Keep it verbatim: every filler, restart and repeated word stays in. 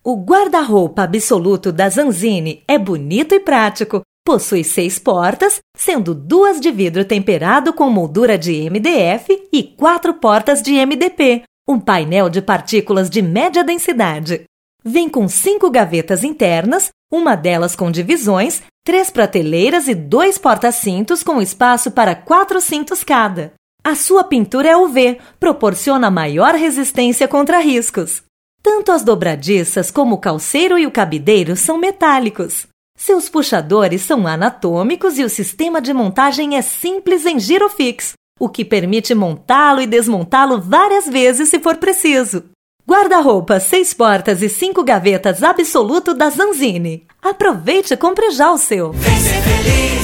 O guarda-roupa absoluto da Zanzini é bonito e prático. Possui seis portas, sendo duas de vidro temperado com moldura de M D F e quatro portas de M D P, um painel de partículas de média densidade. Vem com cinco gavetas internas, uma delas com divisões, três prateleiras e dois porta-cintos com espaço para quatro cintos cada. A sua pintura é U V, proporciona maior resistência contra riscos. Tanto as dobradiças como o calceiro e o cabideiro são metálicos. Seus puxadores são anatômicos e o sistema de montagem é simples em Girofix, o que permite montá-lo e desmontá-lo várias vezes se for preciso. Guarda-roupa, seis portas e cinco gavetas absoluto da Zanzini. Aproveite e compre já o seu. Vem ser feliz.